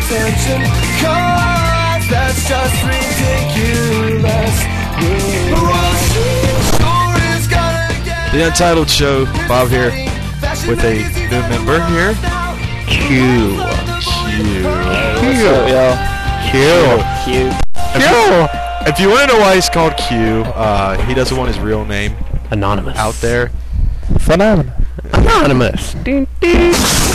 attention, 'cause that's just ridiculous. Well, she sure is gonna get The Untitled Show, Bob here, with a new member here. Q. What's up, y'all? Q. If you want to know why he's called Q, he doesn't want his real name Anonymous. out there. Anonymous. Ding, ding.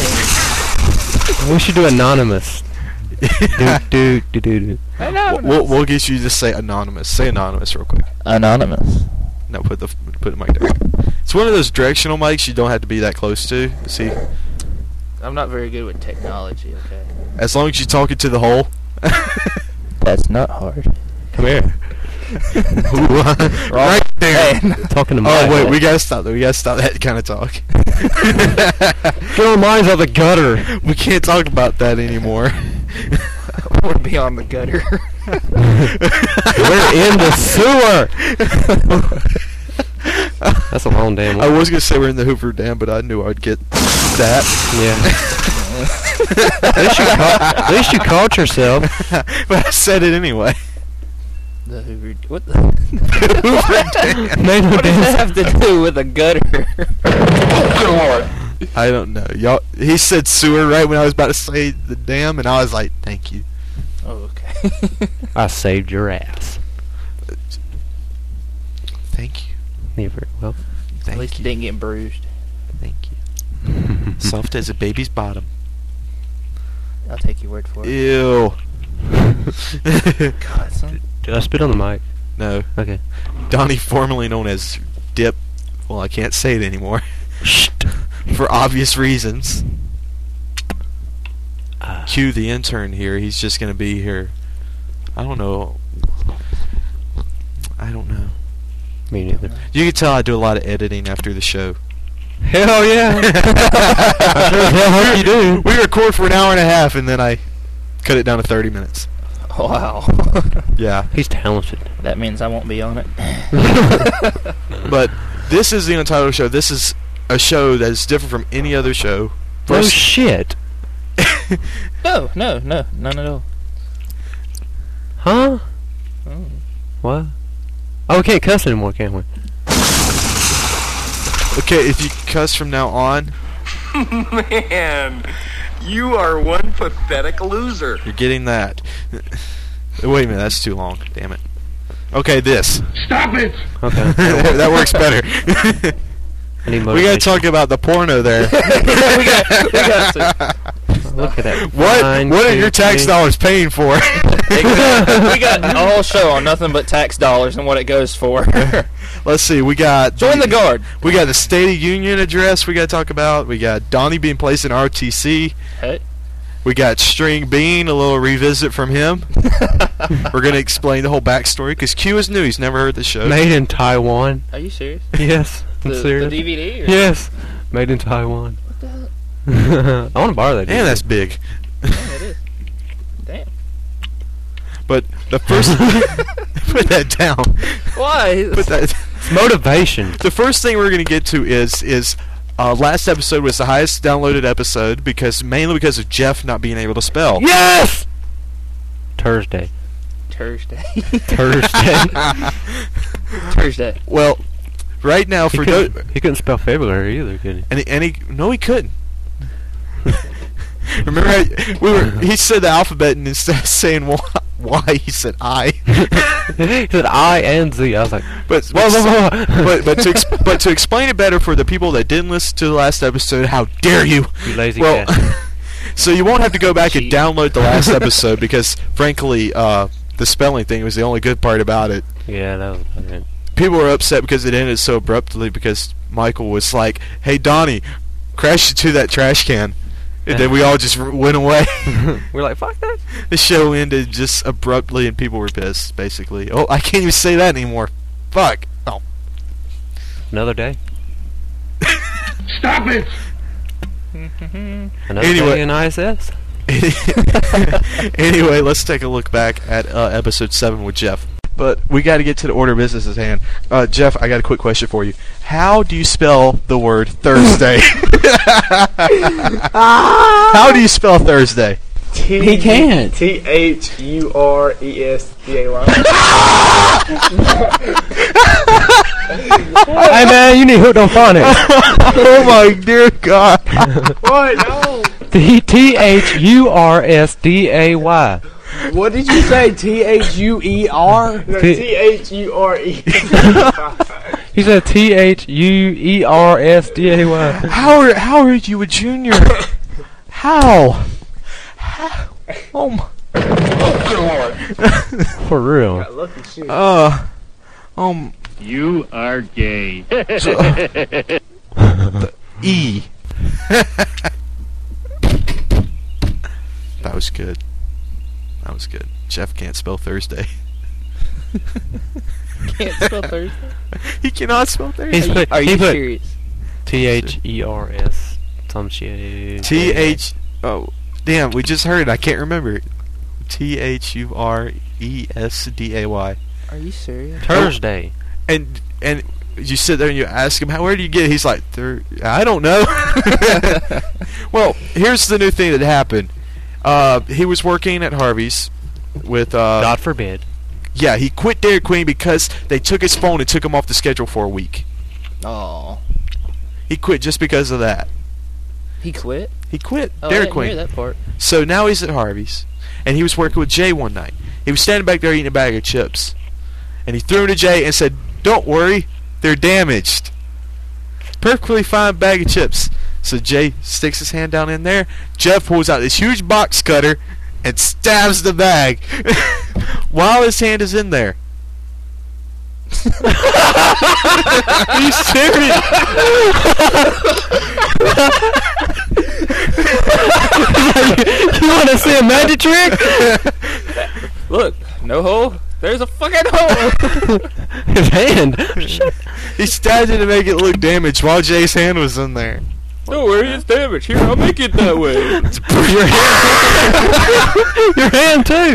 We should do anonymous. do. We'll get you to say anonymous. Say anonymous real quick. Anonymous. No, put the mic down. It's one of those directional mics you don't have to be that close to. See, I'm not very good with technology, okay? as long as you're talking to the hole. That's not hard. Come here. Right there. Talking to my Oh wait, we gotta stop that. We gotta stop that kind of talk. Get our minds out of the gutter. We can't talk about that anymore. We're beyond the gutter. We're in the sewer. That's a long damn I one. was gonna say we're in the Hoover Dam, but I knew I'd get that. Yeah. At least you caught yourself. But I said it anyway. The Hoover. What the? Hoover Dam. Made no What does that damn have to do with a gutter? I don't know, y'all. He said sewer right when I was about to say the dam, and I was like, "Thank you." Oh, okay. I saved your ass. Thank you. You're very well. At Thank least you. it didn't get bruised. Thank you. Soft as a baby's bottom. I'll take your word for it. Ew. God, son. Did I spit on the mic? No. Okay. Donnie, formerly known as Dip. Well, I can't say it anymore. Shh. For obvious reasons. Q, the intern here, he's just going to be here. I don't know. Me neither. You can tell I do a lot of editing after the show. Hell yeah. I sure as hell hope you do. We record for an hour and a half, and then I cut it down to 30 minutes. Oh, wow. Yeah. He's talented. That means I won't be on it. But this is the Untitled Show. This is a show that is different from any other show. Oh shit. No, none at all. Huh? Oh. What? Oh, we can't cuss anymore, can we? Okay, if you cuss from now on, Man, you are one pathetic loser. you're getting that. Wait a minute, that's too long. Damn it. Okay, this. Stop it! Okay. That works better. I need We gotta motivation. talk about the porno there. we got to. Look at that. What are your tax dollars paying for? We got a whole show on nothing but tax dollars and what it goes for. Let's see. We got Join the guard. We got the State of Union address we got to talk about. We got Donnie being placed in RTC. Hey. We got String Bean, a little revisit from him. We're going to explain the whole backstory because Q is new. He's never heard the show. Made in Taiwan. Are you serious? Yes. I'm The serious. DVD? Or? Yes. Made in Taiwan. What the hell? I want to borrow that. Man, that's big. Yeah, it is. Damn. But the first... put that down. Why? Put that... It's motivation. The first thing we're going to get to is last episode was the highest downloaded episode mainly because of Jeff not being able to spell. Yes. Thursday. Thursday. Thursday. Well, right now He for couldn't spell February either, could he? No, he couldn't. Remember how he said the alphabet and instead of saying Y, he said I. He said I and Z. I was like, but to explain it better for the people that didn't listen to the last episode, how dare you? You lazy Well, cat. so you won't have to go back and Cheat. download the last episode because, frankly, the spelling thing was the only good part about it. Yeah, that was about it. People were upset because it ended so abruptly because Michael was like, "Hey Donnie, crash into that trash can," and then we all just went away. We're like, fuck that. The show ended just abruptly, and people were pissed. Basically, oh, I can't even say that anymore. Fuck. Oh. Another day. Stop it! Another Anyway. day in ISS. Anyway, let's take a look back at episode 7 with Jeff. But we got to get to the order of business at hand. Jeff, I got a quick question for you. How do you spell the word Thursday? How do you spell Thursday? He can't. THURESDAY. Hey man, you need hooked on phonics. Oh my dear God. What? No. THURSDAY. What did you say? THUER? No, THURE. He said THUERSDAY. How are you a junior? How? Oh my. For real. Lucky shit. You are gay. E. That was good. That was good. Jeff can't spell Thursday. Can't spell Thursday. He cannot spell Thursday. Are you serious? THERS. Some shit. TH. Oh, damn! We just heard it. I can't remember it. THURESDAY. Are you serious? Thursday. And you sit there and you ask him, where do you get it? He's like, I don't know. Well, here's the new thing that happened. He was working at Harvey's with God forbid. Yeah, he quit Dairy Queen because they took his phone and took him off the schedule for a week. Oh. He quit just because of that. He quit? He quit Oh, Dairy I didn't Queen. hear that part. So now he's at Harvey's, and he was working with Jay one night. He was standing back there eating a bag of chips, and he threw them to Jay and said, "Don't worry, they're damaged." Perfectly fine bag of chips. So Jay sticks his hand down in there. Jeff pulls out this huge box cutter and stabs the bag while his hand is in there. Are you serious? You want to see a magic trick? Look, no hole. There's a fucking hole. His hand. He stabbed it to make it look damaged while Jay's hand was in there. Don't worry, it's damaged. Here, I'll make it that way. Your hand too.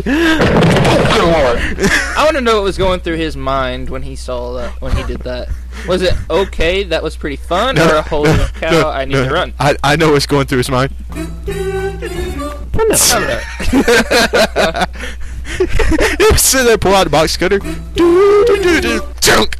I want to know what was going through his mind when he saw that, when he did that. Was it okay? That was pretty fun, or holy cow? I need to run. I know what's going through his mind. He was sitting there, pull out the box cutter. Chunk.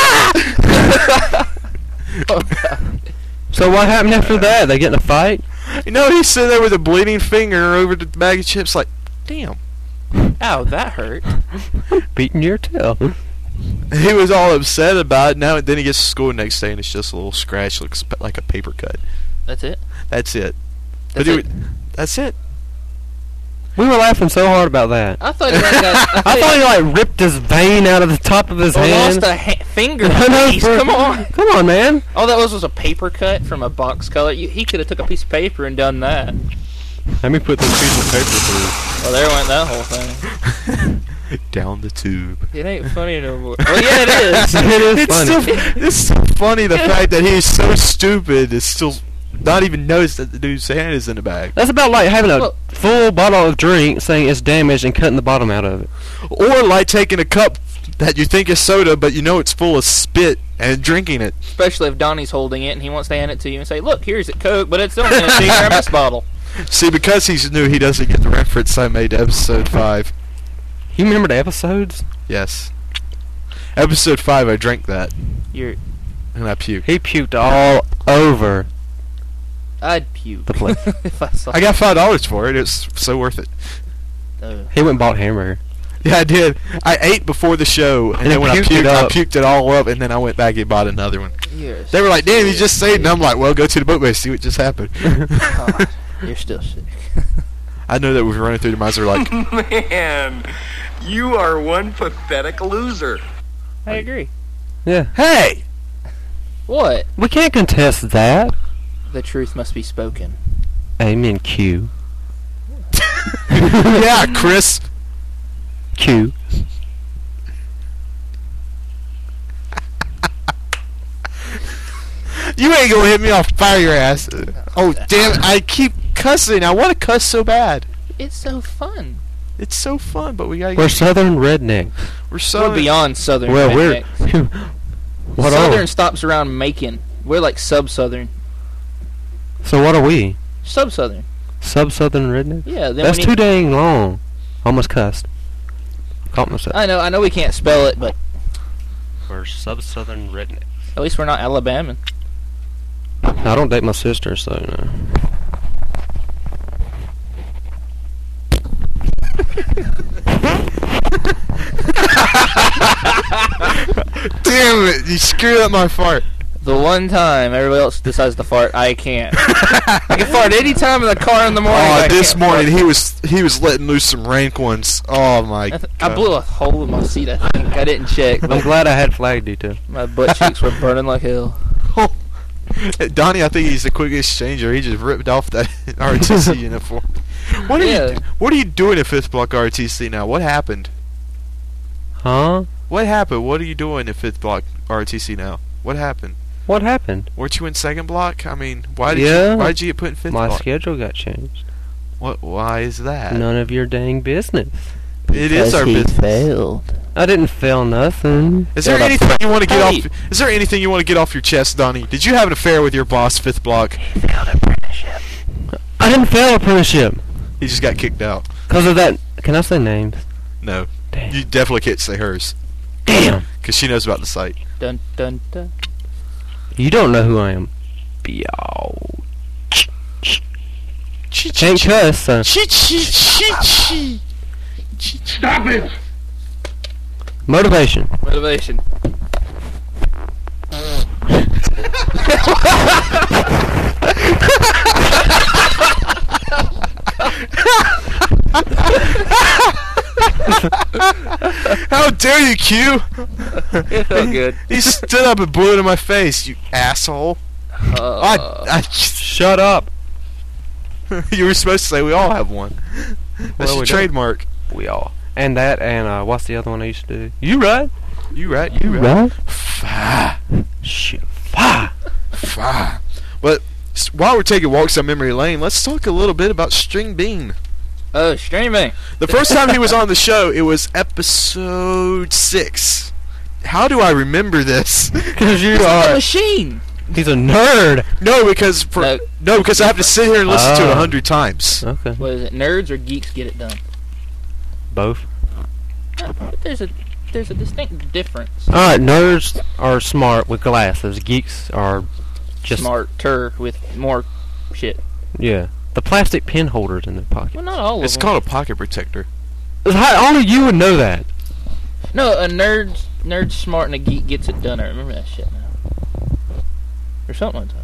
So what happened after that? They get in a fight? You know, he's sitting there with a bleeding finger over the bag of chips, like, damn. Ow, that hurt. Beating your tail. He was all upset about it. Now, then he gets to school the next day, and it's just a little scratch, looks like a paper cut. That's it? That's it. That's But it? That's it. We were laughing so hard about that. I thought he like I thought he like ripped his vein out of the top of his hand. lost a finger. I know, Please, come on. Come on, man. All that was a paper cut from a box color. He could have took a piece of paper and done that. Let me put this piece of paper through. Well, there went that whole thing. Down the tube. It ain't funny no more. Well, yeah, it is. It is It's funny. it's so funny the fact that he's so stupid is still not even noticed that the dude's hand is in the bag. That's about like having a Well- full bottle of drink, saying it's damaged, and cutting the bottom out of it. Or like taking a cup that you think is soda, but you know it's full of spit, and drinking it. Especially if Donnie's holding it and he wants to hand it to you and say, "Look, here's it, Coke," but it's only in a CRMS bottle. See, because he's new, he doesn't get the reference I made to episode 5. You remember the episodes? Yes. Episode 5, I drank that, You're, and I puked. He puked all over I'd puke the place. if I saw. I got $5 for it. It's so worth it. He went and bought hamburger. Yeah, I did. I ate before the show, and And then when I puked it puked, I up. puked it all up, and then I went back and bought another one. You're They were like, "Damn, you just saved," and I'm like, "Well, go to the boat base, see what just happened." God, you're still sick. I know that was running through the minds. They're like, Man, you are one pathetic loser. I agree. Yeah. "Hey, What? We can't contest that. The truth must be spoken. Amen, Q. yeah, Chris." Q. You ain't gonna hit me off fire your ass. Oh, damn it. I keep cussing. I want to cuss so bad. It's so fun. It's so fun, but we gotta We're get... Southern redneck. We're so... We're beyond Southern. Well, we're... rednecks. What Southern are stops around Macon. We're like sub-Southern. So what are we? Sub-Southern. Sub-Southern redneck? Yeah. Then That's when too you, dang long. Almost cussed. Caught myself. I know we can't spell it, but Or Sub-Southern redneck. at least we're not Alabaman. I don't date my sister, so no. Damn it! You screwed up my fart. The one time everybody else decides to fart, I can't. I can fart any time in the car in the morning. Oh, I this can't morning fart. he was letting loose some rank ones. Oh my god! I blew a hole in my seat. I think I didn't check. I'm But glad I had flag detail. my butt cheeks were burning like hell. Donnie, I think he's the quickest changer. He just ripped off that RTC uniform. What are you doing at 5th Block RTC now? What happened? Huh? What happened? What are you doing at 5th Block RTC now? What happened? What happened? Weren't you in 2nd Block? I mean, why Yeah. did you get put in 5th My Block? schedule got changed. Why is that? None of your dang business. It is our he business. failed. I didn't fail nothing. Is there anything you want to get off? Is there anything you want to get off your chest, Donnie? Did you have an affair with your boss, 5th Block? I didn't fail apprenticeship. He just got kicked out. Because of that. Can I say names? No, Damn. you definitely can't say hers Damn. because she knows about the site. Dun dun dun. You don't know who I am. Biao. Can't cuss, so. Stop it! Motivation. Motivation. How dare you, Q? It felt good. He stood up and blew it in my face, you asshole. Shut up. You were supposed to say we all have one. That's Well, your we don't. trademark. We all. And that, and what's the other one I used to do? You right? You right? You right? Fah. Shit. Fah. Fah. But while we're taking walks on memory lane, let's talk a little bit about String Bean. Oh, streaming. The first time he was on the show, it was episode 6. How do I remember this? Because you A are. machine. He's a nerd. No, because because I have to sit here and listen to it Oh. 100 times. Okay. What is it? Nerds or geeks get it done? Both. No, but there's a distinct difference. Alright, nerds are smart with glasses. Geeks are just. Smarter with more shit. Yeah. The plastic pen holders in their pocket. Well, not all It's of them. called a pocket protector. Only you would know that. No, a nerd's smart and a geek gets it done. I remember that shit now. Or something like that.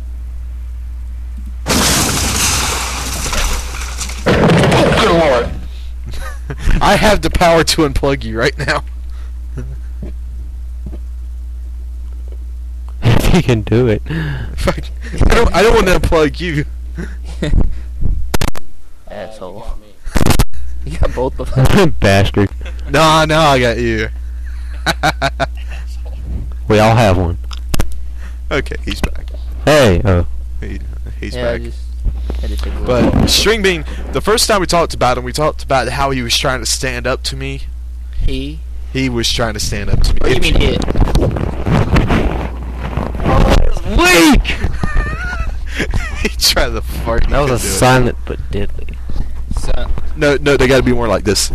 I have the power to unplug you right now. If he can do it. Fuck. I don't want to unplug you. Asshole. You got both of them. Bastard. No, I got you. We all have one. Okay, he's back. Hey. Oh. He's Yeah, I back. just had to take a little. But String Bean, the first time we talked about him, we talked about how he was trying to stand up to me. He? He was trying to stand up to me. What do you mean hit? Weak! He tried to fart. That was a He couldn't do it. silent but deadly. So, No, they gotta be more like this.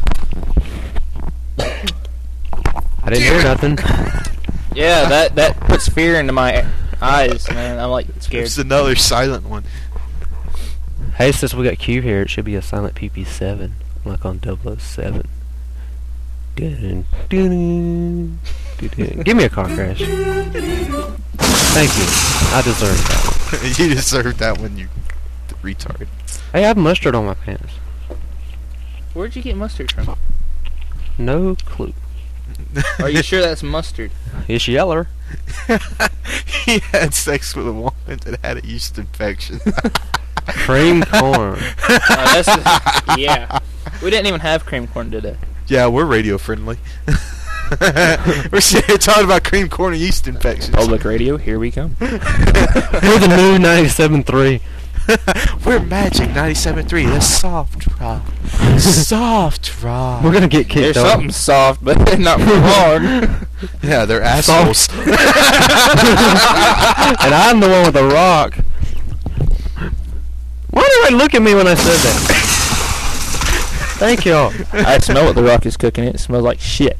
I didn't hear nothing. yeah, that puts fear into my eyes, man. I'm like scared. There's another silent one. Hey, since we got Q here, it should be a silent PP7, like on 007. Dun, dun, dun, dun. Give me a car crash. Thank you. I deserve that. You deserved that one, you retard. Hey, I have mustard on my pants. Where'd you get mustard from? No clue. Are you sure that's mustard? It's yeller. He had sex with a woman that had a yeast infection. Cream corn. Yeah. We didn't even have cream corn today. Yeah, we're radio friendly. We're sitting here talking about cream corn and yeast infections. radio, here we come. We're the new 97.3. We're Magic 97.3. That's soft rock. Soft rock. We're gonna get kicked There's off. something soft, but not for long. Yeah, they're assholes. And I'm the one with the rock. Why did I look at me when I said that? Thank y'all. I smell what The Rock is cooking. It smells like shit.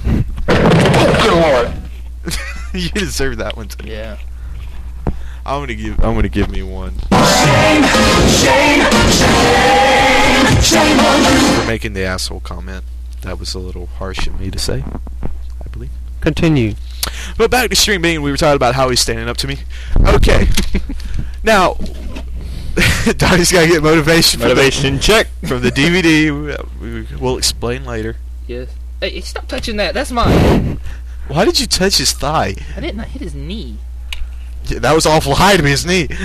You deserve that one too. Yeah. I'm gonna give me one. For making the asshole comment. That was a little harsh of me to say, I believe. Continue. But back to String Bean, we were talking about how he's standing up to me. Okay. Now, Donnie's got to get motivation. Motivation check. From the DVD. We'll explain later. Yes. Hey, stop touching that. That's mine. Why did you touch his thigh? I didn't. I hit his knee. Yeah, that was awful high to me, his knee.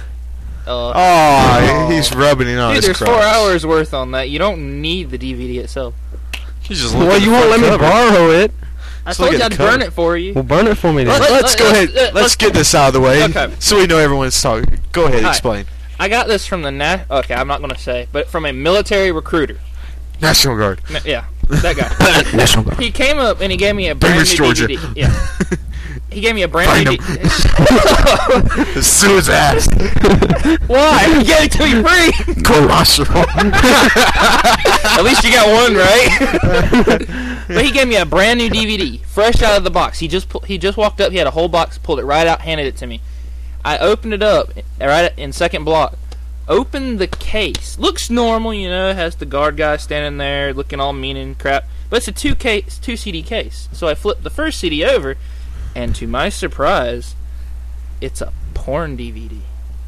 Oh, He's rubbing it on dude, his there's crotch. 4 hours worth on that. You don't need the DVD itself. He's just Well, looking you at the won't let me front cover. borrow it. I Let's told look you at I'd the burn cover. it for you. Well, burn it for me then. Let- Let's go ahead. Let's get this out of the way, Okay. so we know everyone's talking. Go ahead, Alright. explain. I got this from the okay, I'm not gonna say, but from a military recruiter. National Guard. Yeah, that guy. National Guard. He came up and he gave me a brand Bainbridge, new Georgia. DVD. Yeah. He gave me a brand Find new DVD. Sue his ass. Why? He gave it to me free. Cholesterol. At least you got one, right? But he gave me a brand new DVD, fresh out of the box. He just walked up. He had a whole box, pulled it right out, handed it to me. I opened it up right in second block. Opened the case. Looks normal, you know. Has the guard guy standing there looking all mean and crap. But it's a two CD case. So I flipped the first CD over, and to my surprise, it's a porn DVD.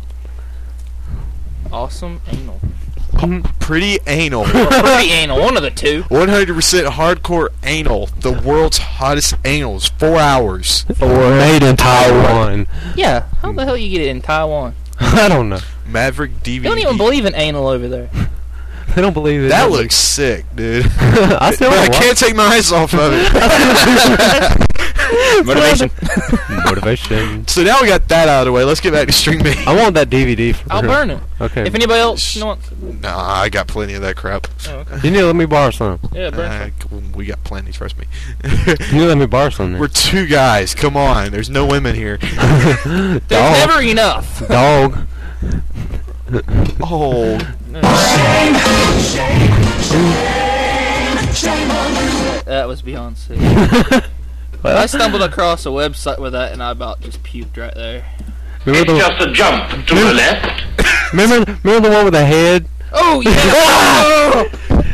Awesome anal. Pretty anal. Or pretty anal, one of the two. 100% hardcore anal. The world's hottest anals. 4 hours. Or made in Taiwan. Yeah, how the hell you get it in Taiwan? I don't know. Maverick DVD. They don't even believe in anal over there. They don't believe it. That looks sick, dude. I still But I don't watch can't take my eyes off of it. Motivation. Motivation. So now we got that out of the way. Let's get back to String Bean. I want that DVD. For I'll real. burn it. Okay. If anybody else wants, Nah, I got plenty of that crap. oh, okay. You need to let me borrow some. Yeah, burn some. We got plenty, trust me. You need to let me borrow some. We're two guys. Come on. There's no women here. There's never enough. Dog. Oh. That was Beyonce. I stumbled across a website with that, and I about just puked right there. Remember the, Just a jump to the left. remember the one with the head? Oh yeah!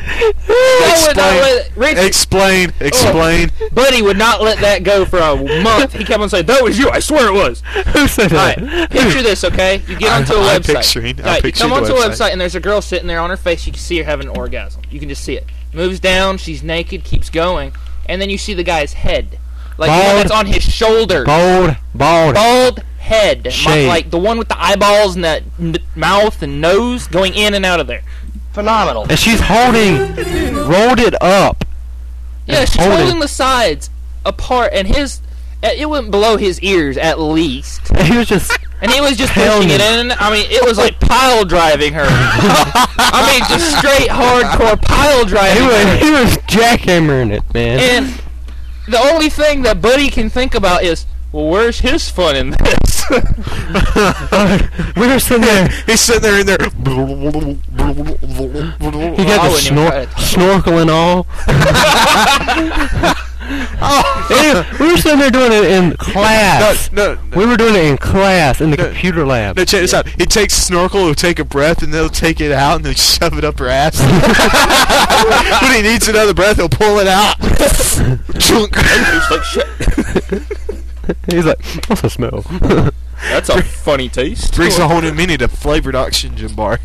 Explain. Buddy would not let that go for a month. He kept on saying, "That was you. I swear it was." Who said All that? right, picture this, okay? You get onto a I'm website. picturing All right, you the come onto a website. website, and there's a girl sitting there on her face. You can see her having an orgasm. You can just see it. Moves down. She's naked. Keeps going, and then you see the guy's head, like the one Bald. that's on his shoulder. Bald. Bald head, Shade. like the one with the eyeballs and the mouth and nose going in and out of there. Phenomenal. And she's rolled it up. Yeah, And she's holding- holding the sides apart, and it went below his ears at least, And he was just. and he was just Hell pushing it no. in. I mean, it was like pile driving her. I mean, just straight hardcore pile driving her. He was jackhammering it, man. And the only thing that Buddy can think about is, well, where's his fun in this? We were sitting there. He's sitting there in there. He I got the wouldn't even try to- snorkel and all. Anyway, we were sitting there doing it in class. No. We were doing it in class in the No. computer lab. No, check this out. He takes a snorkel, he'll take a breath, and they'll take it out and then shove it up her ass. When he needs another breath, he'll pull it out. Chunk. It's like, shit, He's like, what's the smell? that's a funny taste. Brings a whole new meaning to flavored oxygen bar.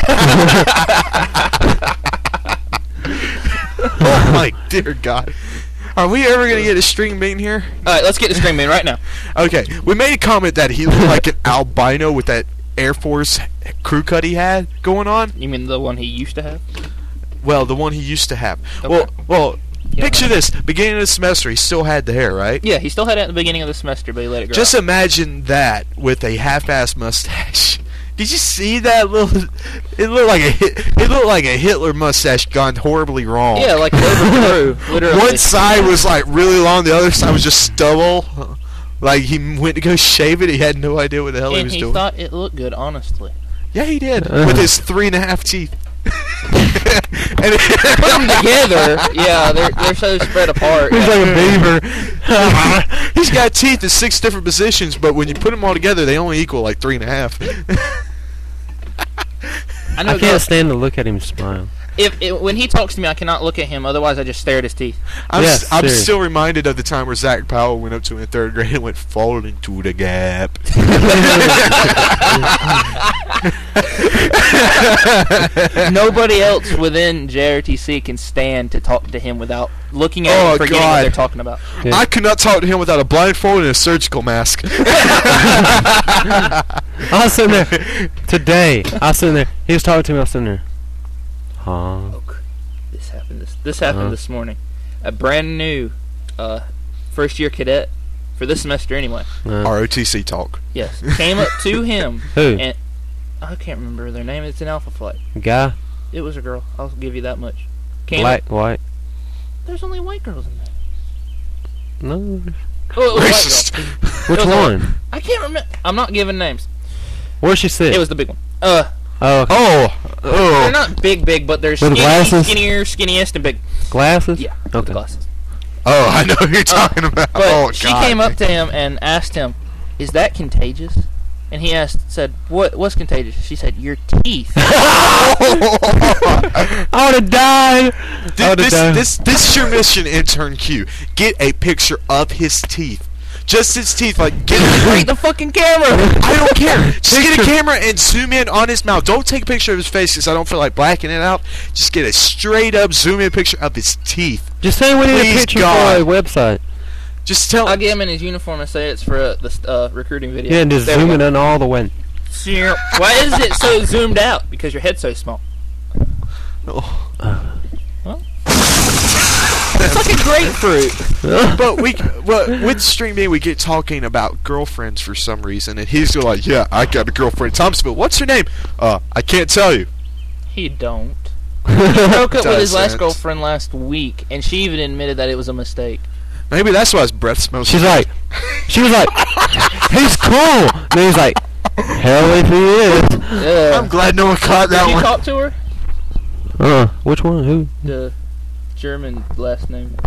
Oh my dear God. Are we ever going to get a String Bean here? Alright, let's get to String Bean right now. Okay, we made a comment that he looked like an albino with that Air Force crew cut he had going on. You mean the one he used to have? Well, the one he used to have. Okay. Well, Yeah, picture right. this. Beginning of the semester, he still had the hair, right? Yeah, he still had it at the beginning of the semester, but he let it grow. Just out. imagine that with a half-ass mustache. Did you see that little? It looked like a Hitler mustache gone horribly wrong. Yeah, like over through, literally. One side was like really long, the other side was just stubble. Like he went to go shave it, he had no idea what the hell he and was he doing. thought it looked good, honestly. Yeah, he did. With his 3.5 teeth. And Put them together. Yeah, they're so spread apart. He's like a beaver. He's got teeth in 6 different positions, but when you put them all together, they only equal like 3.5. I know I can't stand to look at him smile. when he talks to me, I cannot look at him. Otherwise, I just stare at his teeth. I'm Yes, serious. still reminded of the time where Zach Powell went up to him in 3rd grade and went, fall into the gap. Nobody else within JRTC can stand to talk to him without looking at him and forgetting what they're talking about. Yeah. I could not talk to him without a blindfold and a surgical mask. I was sitting there today. I was sitting there. He was talking to me. I was sitting there. Huh? This happened. This happened this morning. A brand new first year cadet for this semester anyway. ROTC talk. Yes, came up to him. Who? And I can't remember their name. It's an Alpha Flight. Guy? It was a girl. I'll give you that much. Came Black? up, White? there's only white girls in there. No. Oh, it was a white Racist. girl. Which It was one? I can't remember. I'm not giving names. Where's she sit? It was the big one. Oh, okay. Oh. They're not big, but they're With skinny, glasses? skinniest, and big. Glasses? Yeah, with Okay. the glasses. Oh, I know who you're talking about. But Oh, she God. came up to him and asked him, "Is that contagious?" And he said, "What's contagious?" She said, "Your teeth." I would have died. I would have died. This is your mission, intern Q. Get a picture of his teeth. Just his teeth. Like, get Break the fucking camera. I don't care. Just get a camera and zoom in on his mouth. Don't take a picture of his face because I don't feel like blacking it out. Just get a straight up zoom in picture of his teeth. Just say we need Please, a picture God. for a website. Just tell I'll get him in his uniform and say it's for the recruiting video. Yeah, and just There we zoom it go. in all the way. Why is it so zoomed out? Because your head's so small. It's like a grapefruit. But with String B, we get talking about girlfriends for some reason, and he's like, "Yeah, I got a girlfriend in Thomasville. What's her name? I can't tell you." He don't. He broke up with his last Doesn't. girlfriend last week, and she even admitted that it was a mistake. Maybe that's why his breath smells. She was like, he's cool. And then he's like, hell if he is. I'm glad no one caught that Did you one. talk to her? Which one? Who? The German last name.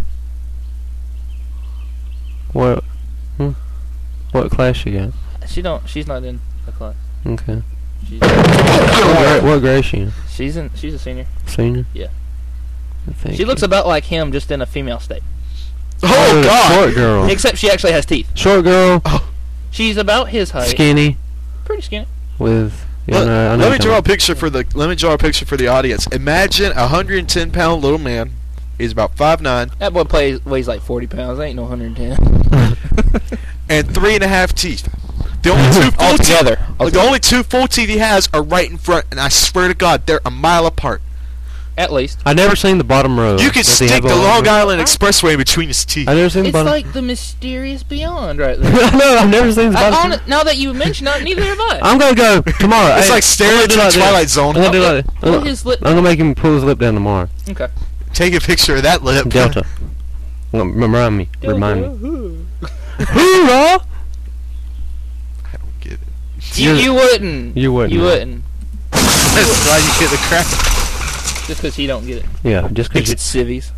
What? What class she got? She's not in the class. Okay. She's What grade she in? she's a senior. Senior? Yeah. Thank She looks you. about like him, just in a female state. Oh God! Short girl. Except she actually has teeth. Short girl. She's about his height. Skinny. Pretty skinny. With. Yeah, Let, I know let me you're draw a talking picture for the. Let me draw a picture for the audience. Imagine a 110-pound little man. He's about 5'9" That boy weighs like 40 pounds. Ain't no 110. and 3.5 teeth. The only two full Altogether. teeth. The only 2 full teeth he has are right in front, and I swear to God, they're a mile apart. At least. I never seen the bottom row. You could Does he stick have the a Long row? Island Expressway between his teeth. I never seen the It's bottom. like the mysterious beyond right there. No, I've never seen the bottom. Now that you mention it, neither have I. I'm gonna go tomorrow. It's Hey, like staring I'm gonna into do the like this. Twilight Zone. I'm gonna do like this. Pull his lip. I'm gonna make him pull his lip down tomorrow. Okay. Take a picture of that lip. Delta. Remind me. Remind me. Hoorah! I don't get it. You wouldn't. You wouldn't. You wouldn't. That's why you get the crap. Just because he don't get it. Yeah, just Thinks because. it's civvies.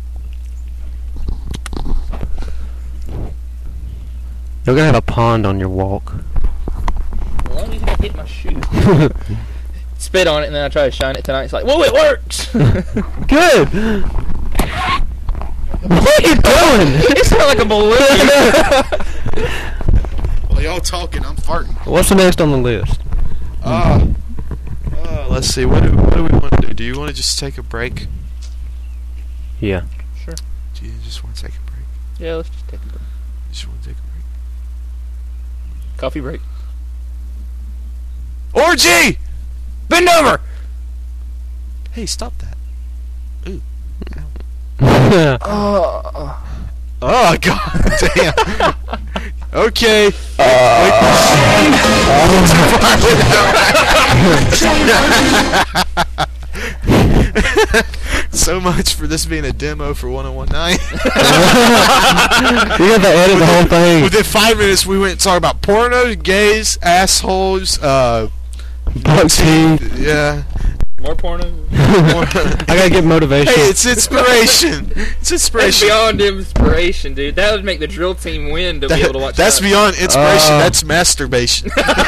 You're gonna have a pond on your walk. As long as you don't hit my shoe. Spit on it and then I try to shine it tonight. It's like, whoa, it works! Good. What are you doing? It sounded like a balloon. While y'all talking, I'm farting. What's the next on the list? Let's see. What do we want to do? Do you want to just take a break? Yeah. Do you just want to take a break? Yeah, let's just take a break. You just want to take a break? Coffee break. Orgy! Bend over! Hey, stop that. Ooh. Oh, God damn. Okay. So much for this being a demo for 1019. You got to edit the whole thing. Within 5 minutes, we went and talked about porno, gays, assholes, Buck teeth. Yeah. More porno. I gotta get motivation. Hey, it's inspiration. It's That's inspiration. beyond inspiration, dude. That would make the drill team win to be able to watch. That's that. beyond inspiration. That's masturbation.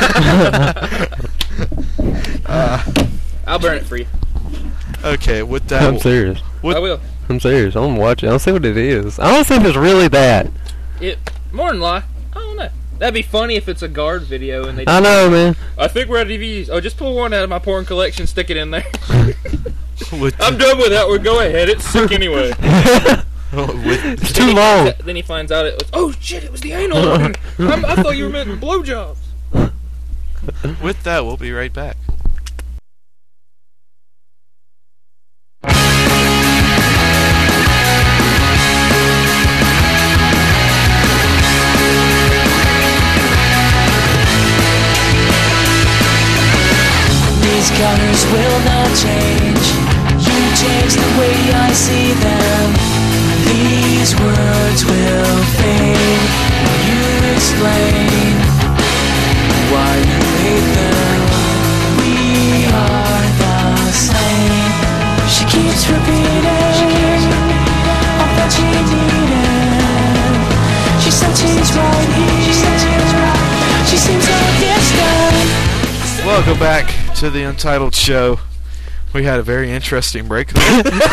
I'll burn it for you. Okay, with that, I'm serious. What- I will. I'm serious. I'm watching. I'll see what it is. I don't think it's really that. More than lie. I don't know. That'd be funny if it's a guard video and they. I know, man. I think we're out of DVDs. Oh, just pull one out of my porn collection, stick it in there. with, I'm done with that one. Go ahead. It's sick anyway. It's too long. Then he finds out it was. Oh shit! It was the anal one. I thought you were meant blowjobs. with that, we'll be right back. These colors will not change. You change the way I see them. These words will fade. You explain why you hate them. We are the same. She keeps repeating all that she needed. She said she's right here. She seems so distant. Welcome back to the Untitled Show. We had a very interesting break. The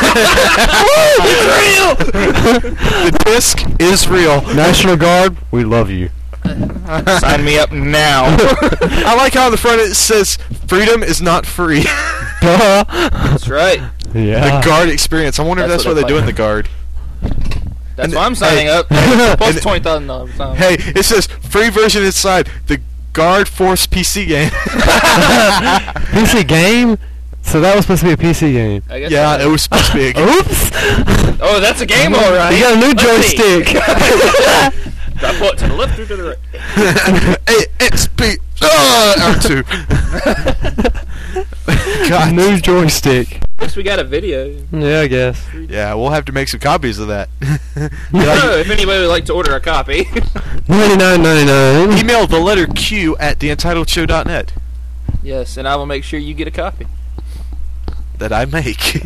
disc is real. National Guard, we love you. Sign me up now. I like how on the front it says freedom is not free. Duh. That's right. Yeah. The Guard experience. I wonder if That's that's what what they do in the Guard. That's why I'm signing up. Plus $20,000. Hey, it says free version inside the Guard Force PC game. PC game? So that was supposed to be a PC game. I guess Yeah, it was supposed to be a game. Oops! Oh, that's a game, all right. You got a new Let's see. joystick. Do I pull it to the left or to the right? AXP R2. God. New joystick. Guess we got a video. Yeah, I guess. Yeah, we'll have to make some copies of that. If anybody would like to order a copy. $99.99. Email the letter Q at theentitledshow.net Yes, and I will make sure you get a copy. that I make.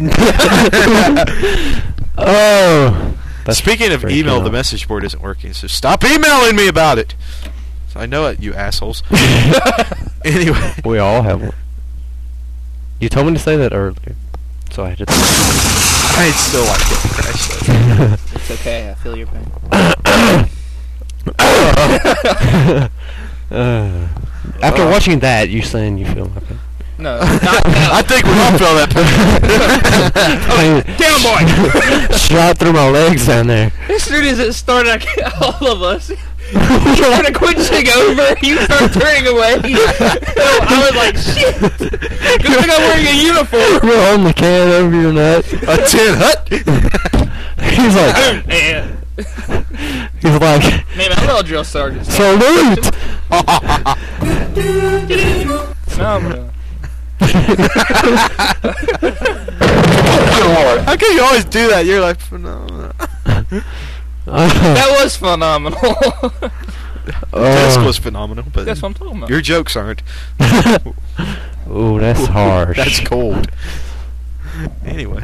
Oh. That's Speaking of freaking email, the out. message board isn't working, so stop emailing me about it. So I know it, you assholes. Anyway. We all have one. You told me to say that earlier, so I had to. I still like getting crashed. It's okay, I feel your pain. After watching that, you saying you feel my pain. No, not now. I think we all feel that pain. Down, boy! Shot through my legs down there. As soon as it started, all of us. You started quenching over, you started turning away. I was like, shit! Good thing I'm wearing a uniform! You're holding the can over your nut. A tin hut. He's like, Man, he's like, man, I love drill sergeants. salute! Phenomenal. How can you always do that? You're like, no. That was phenomenal. This was phenomenal, but That's what I'm talking about. your jokes aren't. Ooh, that's harsh. That's cold. Anyway.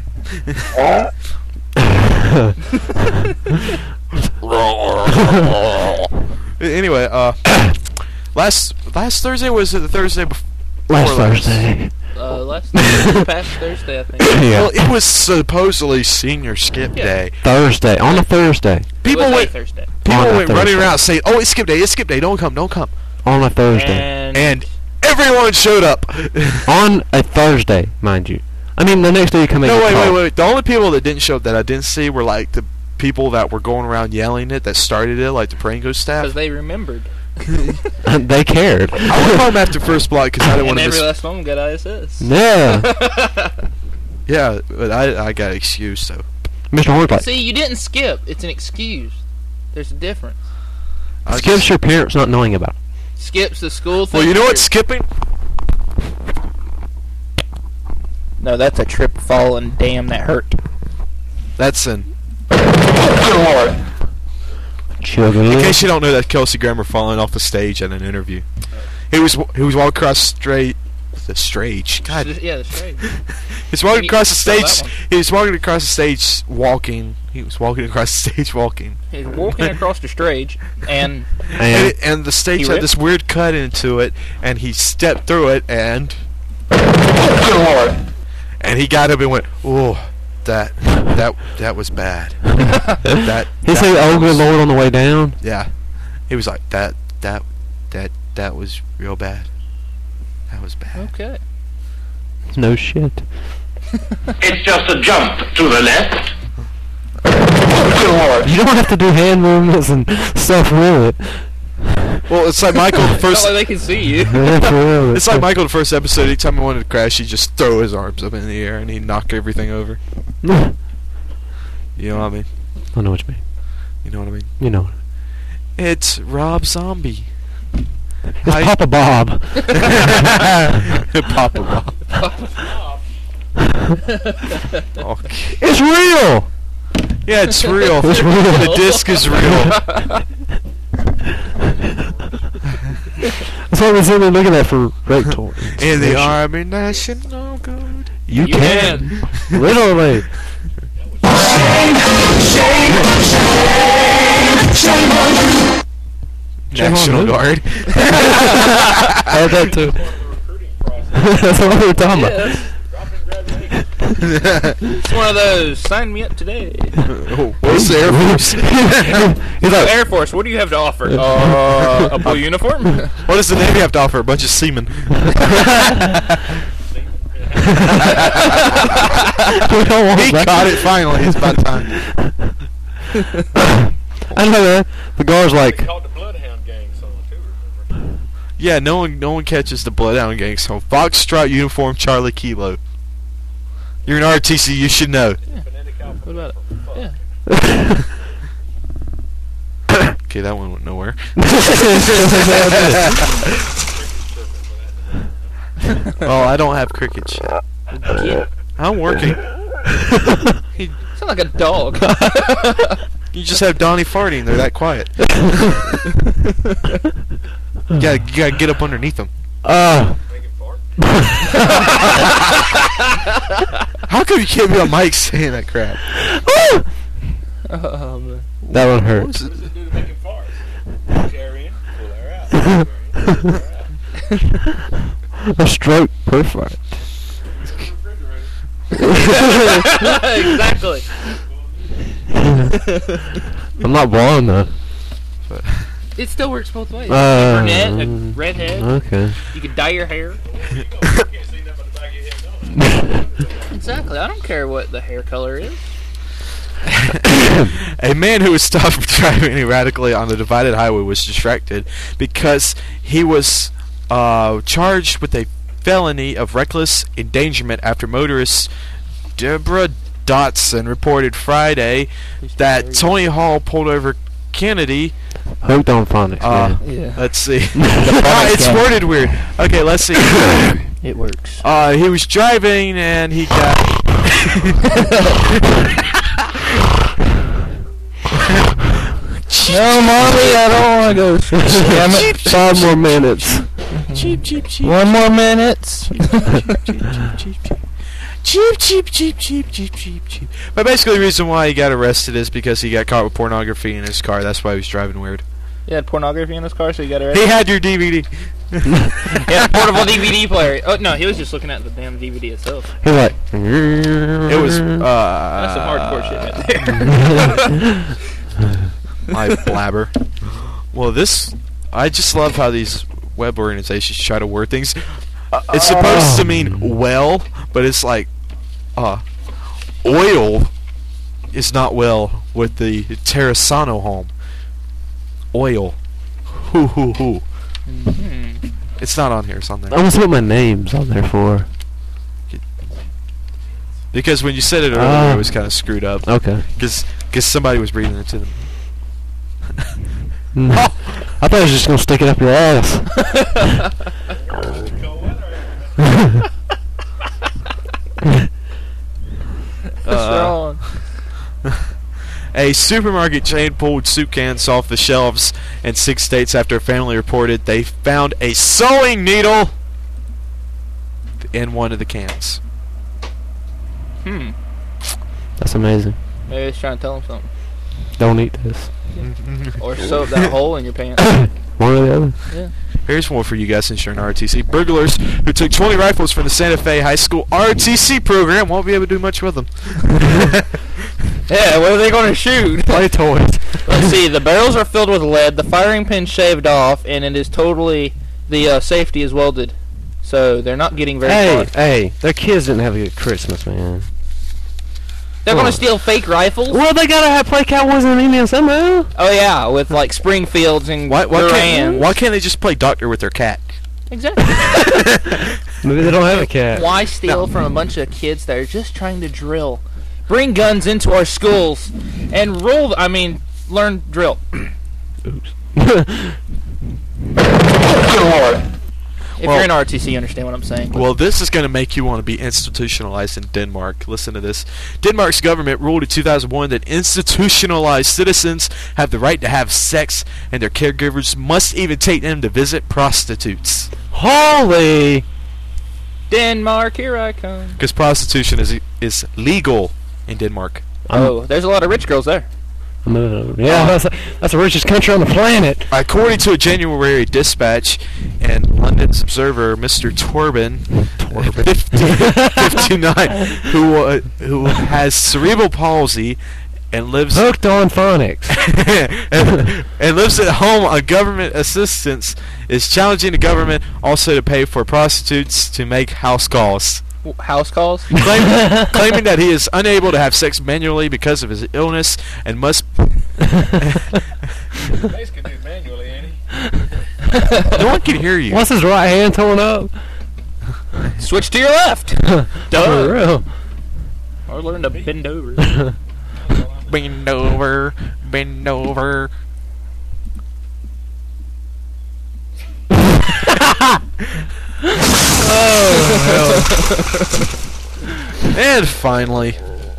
Anyway, last Thursday was it the Thursday before? Last Thursday. Past Thursday, I think. Yeah. Well, it was supposedly senior skip Yeah. day. Thursday. On a Thursday. People It was went, Thursday. people On a went running Thursday. around saying, "Oh, it's skip day! It's skip day! Don't come! Don't come!" On a Thursday. And everyone showed up. On a Thursday, mind you. I mean, the next day you come in. No, and talk. wait. The only people that didn't show up that I didn't see were like the people that were going around yelling it that started it, like the Prango staff. Because they remembered. They cared. I went home after first block because I didn't And want to every miss. last one got ISS. Yeah. Yeah, but I got excused, so. Mr. Hornpipe. See, you didn't skip. It's an excuse. There's a difference. I Skips just- your parents not knowing about it. Skips the school thing. Well, you know what's skipping? No, that's a trip, fall, and damn, that hurt. That's in. Sugar. In case you don't know, that's Kelsey Grammer falling off the stage at an interview. He was walking across the The Strage. God. Yeah, the straight. He's walking across the Spell that stage. one. He was walking across the stage walking. He was walking across the stage walking. He's walking across the stage, and And the stage He had ripped? this weird cut into it, and he stepped through it, and he got up and went, "Oh, that was bad." He said, "Oh, good Lord," on the way down. Yeah, he was like that was real bad. That was bad. okay. No shit. It's just a jump to the left. You don't have to do hand movements and stuff with it. Well, it's like Michael the Not first. like they can see you. Yeah, for real. It's like Michael the first episode. Anytime he wanted to crash, he'd just throw his arms up in the air and he'd knock everything over. I You know what I mean? know what you mean. You know what I mean? You know. It's Rob Zombie. It's Papa Bob. Papa Bob. Okay. It's real. Yeah, it's real. It's real. The disc is real. That's what we're sitting there looking at for great toys. In the Army National Guard. You You can. Literally. National Guard. I had that too. That's what we were talking about. It's one of those. Sign me up today. What's the Air Force? He's like, Air Force, what do you have to offer? A blue uniform? What does the Navy have to offer? A bunch of seamen. we don't want He that. caught it finally. It's about time. I know that. The guard's like, Called the Bloodhound Gang song too, remember? Yeah, no one catches the Bloodhound Gang song. Foxtrot uniform, Charlie Kilo. You're an RTC, you should know. What about it? Yeah. Okay, that one went nowhere. Oh, I don't have cricket shit. Yeah. I'm working. You sound like a dog. You just have Donnie farting. They're that quiet. You gotta get up underneath them. How come you can't be on mic saying that crap? Oh, man. that one What hurt. was it? What does it do to make him fart? Carry in, pull her out. Carry in, pull her out. A stroke perfect. Exactly. I'm not blonde though. It still works both ways. Uh, Brunette, a redhead. Okay. You could dye your hair. You can't see nothing but the back of your head, no. Exactly. I don't care what the hair color is. A man who was stopped driving erratically on the divided highway was distracted because he was charged with a felony of reckless endangerment after motorist Deborah Dotson reported Friday that Tony Hall pulled over Kennedy. Hooked on phonics, man. Yeah. Let's see. It's worded weird. Okay, let's see. It works. He was driving and he got. No, Mommy, I don't want to go. Damn it. 5 more minutes. Cheap, cheap, cheap. 1 more minute. Cheap. But basically, the reason why he got arrested is because he got caught with pornography in his car. That's why he was driving weird. He had pornography in his car, so he got He arrested. had your DVD. He had a portable DVD player. Oh, no, he was just looking at the damn DVD itself. He's like, It was That's some hardcore shit right there. my blabber. Well, I just love how these web organizations try to word things. It's supposed to mean well, but it's like oil is not well with the Terrasano home. Oil. Hoo hoo hoo. Hmm. It's not on here, it's on there. I was put my names on there for. Because when you said it earlier, it was kind of screwed up. Okay. Because somebody was breathing into them. I thought I was just gonna stick it up your ass. What's wrong? A supermarket chain pulled soup cans off the shelves in 6 states after a family reported they found a sewing needle in one of the cans. That's amazing. Maybe it's trying to tell him something. Don't eat this. Or sew up that hole in your pants. One or the other. Yeah. Here's one for you guys since you're in ROTC. Burglars who took 20 rifles from the Santa Fe High School ROTC program won't be able to do much with them. Yeah, what are they going to shoot? Play toys. Let's see. The barrels are filled with lead. The firing pin shaved off, and it is totally the safety is welded. So they're not getting very far. Hey, their kids didn't have a good Christmas, man. They're going to steal fake rifles? Well, they gotta play Cowboys and Indians somehow. Oh yeah, with like Springfields and Why Durans. can't they just play doctor with their cat? Exactly. Maybe they don't have a cat. Why steal from a bunch of kids that are just trying to drill? Bring guns into our schools and learn drill. Oops. If you're in RTC, you understand what I'm saying. Well, this is going to make you want to be institutionalized in Denmark. Listen to this. Denmark's government ruled in 2001 that institutionalized citizens have the right to have sex, and their caregivers must even take them to visit prostitutes. Holy! Denmark, here I come. Because prostitution is legal in Denmark. Oh, there's a lot of rich girls there. Yeah, that's the richest country on the planet. According to a January dispatch and London's Observer, Mr. Torben, 59, who has cerebral palsy and lives Hooked on phonics. and lives at home on government assistance, is challenging the government also to pay for prostitutes to make house calls. House calls? Claiming that he is unable to have sex manually because of his illness and must... Mace can do manually, ain't he? No one can hear you. What's his right hand torn up? Switch to your left. For real. Or learn to bend over. Bend over, bend over. And finally,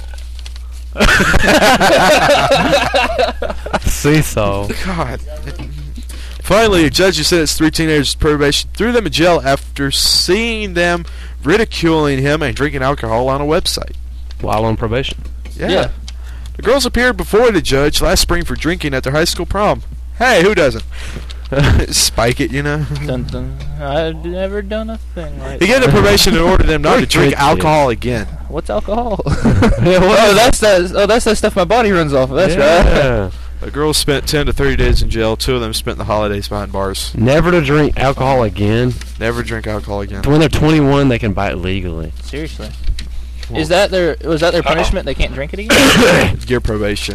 Seesaw. God. Finally, a judge who sentenced 3 teenagers to probation threw them in jail after seeing them ridiculing him and drinking alcohol on a website. While on probation. Yeah. The girls appeared before the judge last spring for drinking at their high school prom. Hey, who doesn't? Spike it, you know. Dun, dun. I've never done a thing like He gave them probation and ordered them not to drink Good alcohol again. What's alcohol? Yeah, that's that stuff my body runs off of. That's right. Yeah. The girls spent 10 to 30 days in jail. 2 of them spent the holidays behind bars. Never to drink alcohol again. Never drink alcohol again. When they're 21, they can buy it legally. Seriously. Was that their punishment? They can't drink it again? Your probation.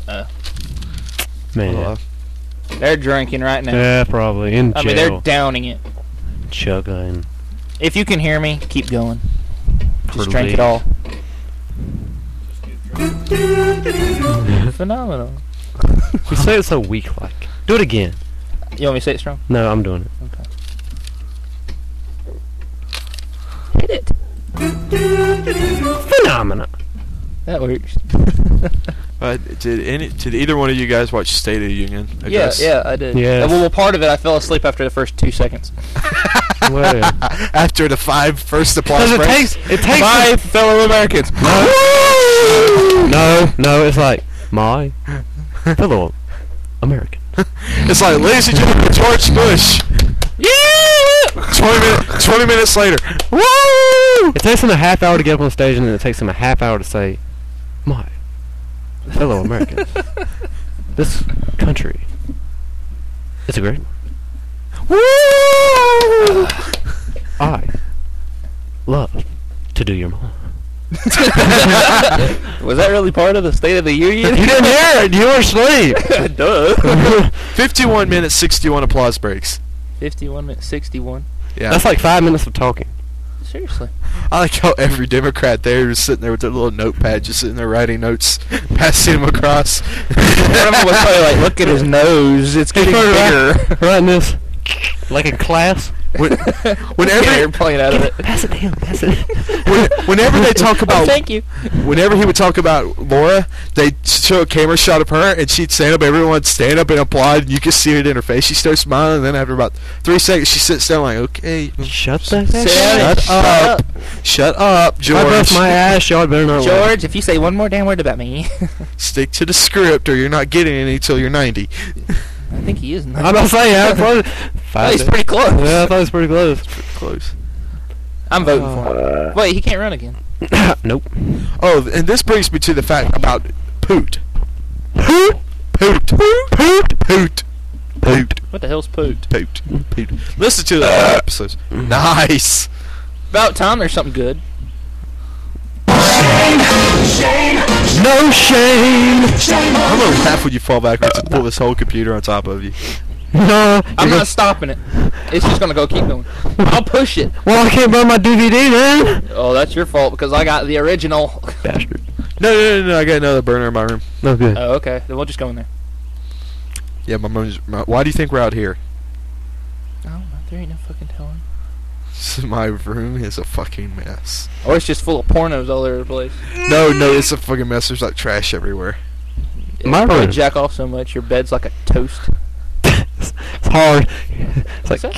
Man. They're drinking right now. Yeah, probably. In jail. I mean, they're downing it. Chugging. If you can hear me, keep going. Just drink Please. it all. Phenomenal. You say it so weak-like. Do it again. You want me to say it strong? No, I'm doing it. Okay. Hit it. Phenomena. That works. Did either one of you guys watch State of the Union? Yeah, I did. Yes. Well, part of it, I fell asleep after the first 2 seconds. Well, After the 5 first applause because breaks. it takes My fellow Americans. No, it's like my fellow American. It's like, ladies and gentlemen, George Bush. Yeah! 20 minutes later. Woo! It takes them a half hour to get up on stage, and then it takes them a half hour to say, my fellow Americans. This country is a great one. Woo! I love to do your mom. Was that really part of the State of the Union? You didn't hear it. You were asleep. Duh. 51 minutes, 61 applause breaks. 51 minutes, 61. Yeah. That's like 5 minutes of talking. Seriously. I like how every Democrat there is sitting there with their little notepad, just sitting there writing notes, passing them across. One of them was probably like, look at his nose. It's getting bigger. Writing this like in class. Whenever You're playing out of it. Pass it down. Pass it. whenever they talk about, Thank you. whenever he would talk about Laura, they'd show a camera shot of her, and she'd stand up. Everyone would stand up and applaud, and you could see it in her face. She starts smiling, and then after about 3 seconds, she sits down like, okay, Shut the Sit heck down up. and shut up, If I bust George. my ass, y'all better not laugh. George, if you say one more damn word about me, Stick to the script, or you're not getting any till you're 90. I think he is. I'm about to say, yeah, probably. Oh, he's pretty close. Yeah, I thought it was pretty close. Close. I'm voting for him. Wait, he can't run again. Nope. Oh, and this brings me to the fact about Poot. Poot. Poot. Poot. Poot. Poot. What the hell's poot? Poot. Poot. Listen to the episodes. Nice. About time there's something good. No shame. I'm gonna laugh when you fall backwards and pull this whole computer on top of you. No. I'm not stopping it. It's just gonna go keep going. I'll push it. Well, I can't burn my DVD, man. Oh, that's your fault because I got the original. Bastard. No. I got another burner in my room. No good. Oh, okay. Then we'll just go in there. Yeah, why do you think we're out here? I don't know. There ain't no fucking telling. My room is a fucking mess. Or it's just full of pornos all over the place. No, it's a fucking mess. There's like trash everywhere. My You probably room. jack off so much your bed's like a toast. It's hard. It's like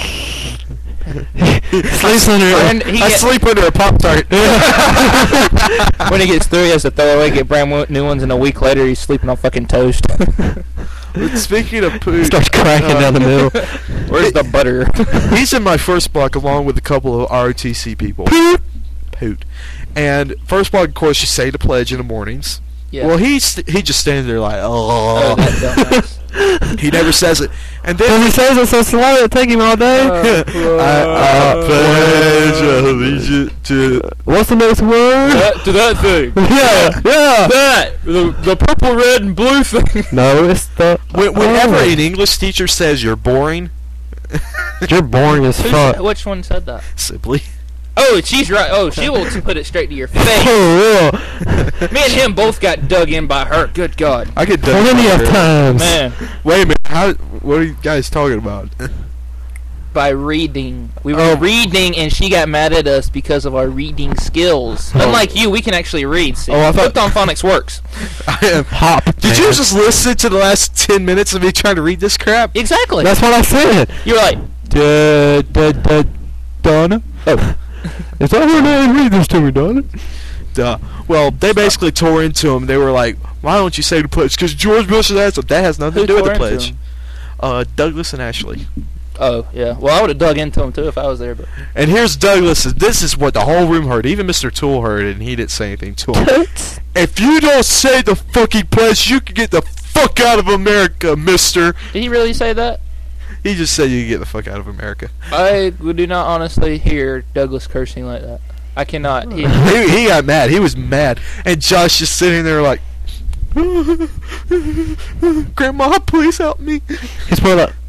sleeps under And it. he I get- sleep under a Pop-Tart. when he gets through, he has to throw away, get brand new ones, and a week later he's sleeping on fucking toast. Speaking of Poot, Starts cracking down the middle. Where's the butter? he's in my first block along with a couple of ROTC people. Poot. And first block, of course, you say the pledge in the mornings. Yeah. Well, he just stands there like, Oh, oh. that dumbass. He never says it. And Because then he says it so slow, it'll take him all day. I pledge allegiance to. What's the next word? To that thing. Yeah. That! The purple, red, and blue thing. No, it's the. Whenever Oh. an English teacher says you're boring, You're boring as fuck. Which one said that? simply. Oh, she's right. Oh, she will put it straight to your face. For real. Me and him both got dug in by her. Good God. I get done. Plenty of times. Man, Wait a minute. What are you guys talking about? by reading. We were reading, and she got mad at us because of our reading skills. Unlike you, we can actually read. See? Oh, I thought- Krypton Phonics works. I am. Hop. Did you just listen to the last 10 minutes of me trying to read this crap? Exactly. That's what I said. You're like, Donna. Oh. Is that her name? Read this to me, Donna. Duh. Well, they basically tore into him. They were like, "Why don't you say the pledge?" Because George Bush is asshole. That has nothing who to do with tore the into pledge. him? Douglas and Ashley. Oh, yeah. Well, I would have dug into him, too, if I was there. But And here's Douglas. This is what the whole room heard. Even Mr. Toole heard it, and he didn't say anything to him. If you don't say the fucking pledge, you can get the fuck out of America, mister. did he really say that? He just said you can get the fuck out of America. I do not honestly hear Douglas cursing like that. I cannot. He got mad. He was mad. And Josh just sitting there like, Grandma, please help me. He's probably like,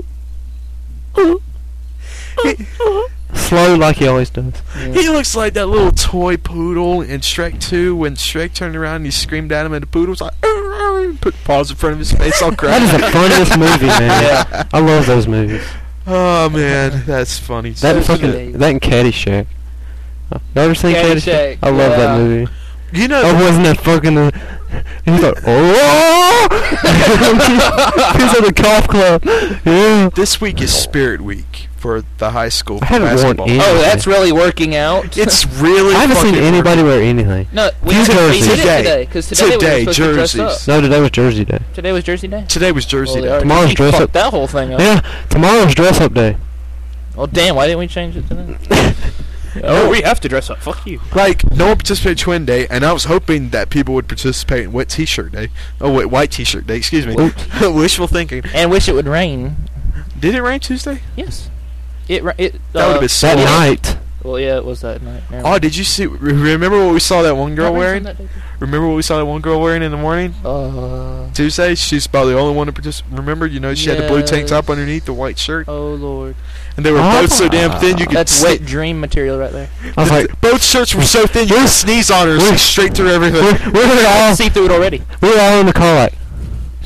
slow like he always does. He looks like that little toy poodle in Shrek 2 when Shrek turned around and he screamed at him and the poodle was like, put paws in front of his face all That is crying. the funniest movie, man. Yeah. I love those movies. Oh, man, that's funny. That and So fucking days. that and Caddyshack. You ever seen Caddyshack, Caddyshack? I love yeah. that movie. You know, Oh, wasn't that fucking? He's like, oh! He's at the golf club. Yeah. this week is Spirit Week for the high school I haven't worn basketball. any. Oh, that's really working out. It's really I haven't seen fucking anybody wear anything. No, we Few did jerseys. it Today. today. Because today, we Today, were supposed to dress jerseys. up. No, today was Jersey Day. Today was Jersey Day? Today was Jersey Well, they Day. already Tomorrow's dress fucked up. that whole thing up. Yeah, tomorrow's dress up day. Well, damn, why didn't we change it today? Oh, we have to dress up. Fuck you. Like, no one participated in Twin Day, and I was hoping that people would participate in Wet T-shirt Day. Oh, wait, White T-shirt Day, excuse me. Wishful thinking. And wish it would rain. Did it rain Tuesday? Yes. That That would have been so That night. Well, yeah, it was that night. Never Oh, mind. did you see? Remember what we saw that one girl Not wearing? that day. Remember what we saw that one girl wearing in the morning? Tuesday? She's about the only one to participate. Remember, she had the blue tank top Yes. underneath the white shirt, Oh, Lord. and they were both so damn thin you could. That's wet dream material right there. I was like, both shirts were so thin you could sneeze on her, see straight through everything. we're I all see through it already. we're all in the car like,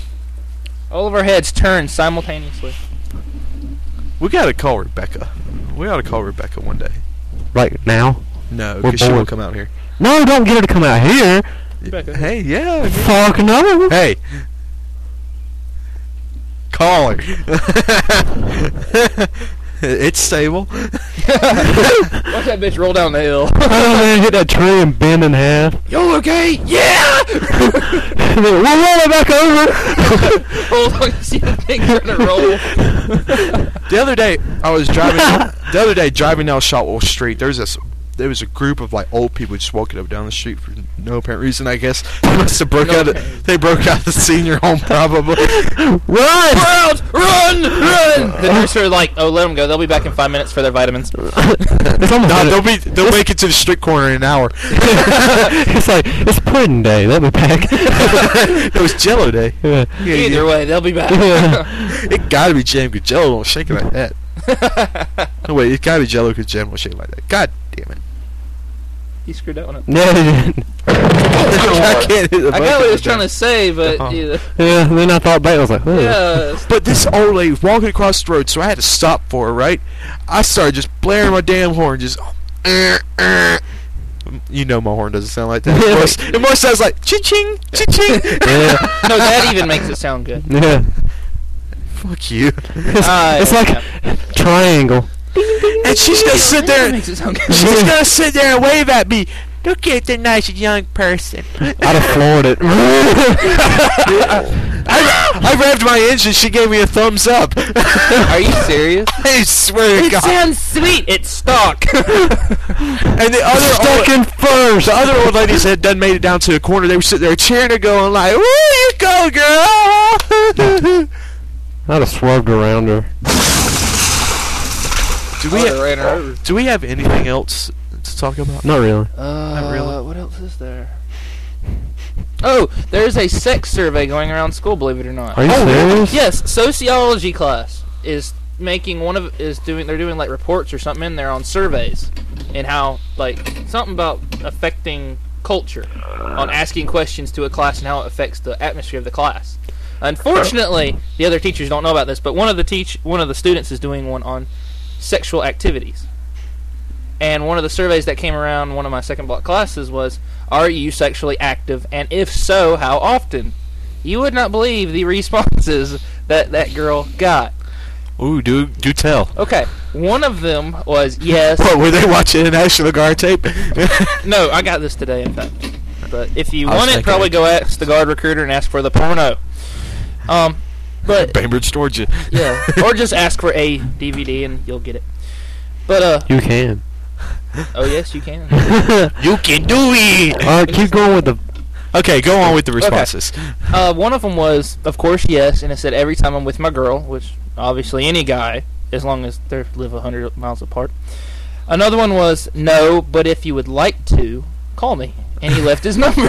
All of our heads turned simultaneously. We gotta call Rebecca. We ought to call Rebecca one day. Right now? No, We're because she won't bored. come out here. No, don't get her to come out here. Rebecca. Hey, yeah. I mean- Fuck no. Hey. Call her. It's stable. Watch that bitch roll down the hill. Oh man, hit that tree and bend in half. Y'all okay? Yeah! We'll roll it back over. Hold on, you see the thing trying to roll. The other day, I was driving. Driving down Shotwell Street. There was a group of like old people just walking up down the street for no apparent reason. I guess they must have broke out. They broke out the senior home probably. Run! Crowd, run! The nurse are like, oh, let them go. They'll be back in 5 minutes for their vitamins. It's almost No, like they'll make it to the street corner in an hour. it's like it's pudding day. They'll be back. It was Jello day. Yeah. Either way, they'll be back. It gotta be jam because Jello don't shake it like that. No wait, it gotta be Jello because jam will shake it like that. God damn it! You screwed that one up. No, they didn't. I can't hit the I got button what he with was trying that. to say, but Uh-huh. Yeah, then I thought back. I was like, oh. yeah. But this old lady was walking across the road, so I had to stop for her. Right? I started just blaring my damn horn, just. You know my horn doesn't sound like that. It more sounds like ching, ching. Yeah. No, that even makes it sound good. Yeah. Fuck you. It's like triangle. And she's gonna sit That there. makes it sound good. She's gonna sit there and wave at me. Look at the nice young person. I'd have floored it. I revved my engine. She gave me a thumbs up. Are you serious? I swear to It God. sounds sweet. It's stock. And the other Stuck in first. the other old ladies had done made it down to the corner. They were sitting there cheering and going like, "Where you go, girl?" I'd have swerved around her. Do we have anything else to talk about? Not really. Not really. What else is there? Oh, there's a sex survey going around school. Believe it or not. Are you serious? Yes, sociology class is making they're doing like reports or something in there on surveys and how like something about affecting culture on asking questions to a class and how it affects the atmosphere of the class. Unfortunately, the other teachers don't know about this, but one of the students is doing one on sexual activities. And one of the surveys that came around one of my second block classes was, are you sexually active, and if so, how often? You would not believe the responses that girl got. Ooh, do tell. Okay, one of them was yes. What, were they watching the National Guard tape? No, I got this today, in fact. But if you I was want it, thinking probably it. go ask the guard recruiter and ask for the porno. But Bainbridge, Georgia. yeah, or just ask for a DVD and you'll get it. But You can. oh yes, you can. You can do it. Alright, keep going with the. Okay, go on with the responses. One of them was, of course, yes, and it said every time I'm with my girl, which obviously any guy, as long as they live 100 miles apart. Another one was no, but if you would like to, call me. And he left his number. Hey,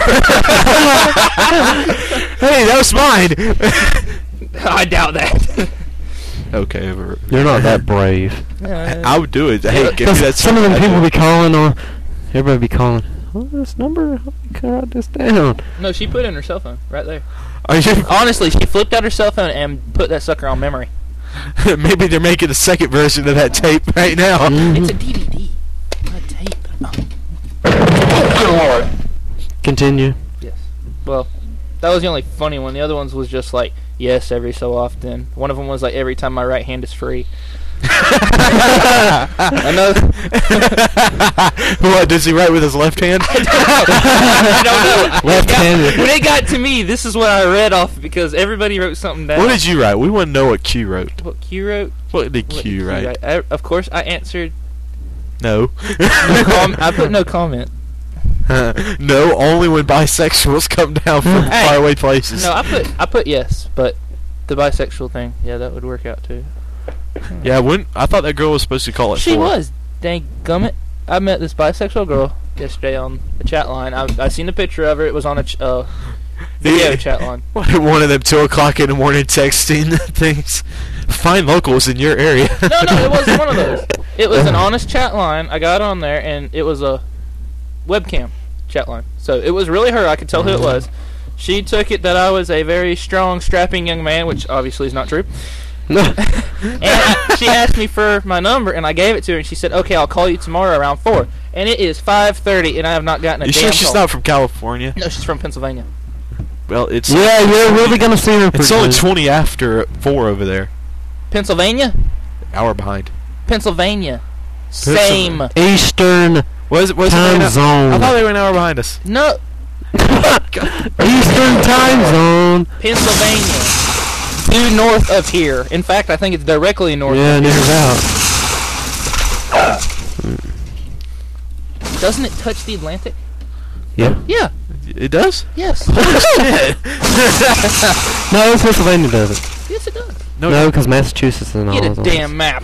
that was mine. I doubt that. Okay, You're not that brave. I would do it. Hey, give me that. Some of them people be calling, or everybody be calling. Oh, this number. I can write this down. No, she put it in her cell phone right there. Are you? Honestly, she flipped out her cell phone and put that sucker on memory. Maybe they're making the second version of that tape right now. It's a DVD, not a tape. Continue. Yes. Well, that was the only funny one. The other ones was just like, yes, every so often. One of them was like, every time my right hand is free. Another. What, does he write with his left hand? I don't know. Left-handed. When it got to me, this is what I read off because everybody wrote something down. What did you write? We want to know what Q wrote. What Q wrote? What did What Q write? Of course, I answered. No. I put no comment. No, only when bisexuals come down from Hey. faraway places. No, I put yes, but the bisexual thing, yeah, that would work out too. Yeah, I thought that girl was supposed to call it She 4. was. Dang gummit. I met this bisexual girl yesterday on the chat line. I seen the picture of her. It was on a video chat line. One of them 2 o'clock in the morning texting things. Find locals in your area. No, it wasn't one of those. It was an honest chat line. I got on there, and it was a webcam chat line. So it was really her. I could tell who it was. She took it that I was a very strong, strapping young man, which obviously is not true. And she asked me for my number, and I gave it to her, and she said, "Okay, I'll call you tomorrow around 4." And it is 5:30, and I have not gotten a You damn sure she's call. not from California? No, she's from Pennsylvania. Well, it's Yeah, you're really gonna see her. it's only 20 after 4 over there. Pennsylvania? Hour behind. Pennsylvania. Same. Eastern Was it time zone. I thought they were an hour behind us. No, Eastern time zone. Pennsylvania. Due north of here. In fact, I think it's directly north Yeah, of near here. out. Doesn't it touch the Atlantic? Yeah. Yeah. It does? Yes. No, Pennsylvania doesn't. Yes, it does. No, because Massachusetts and all Get a those. damn map.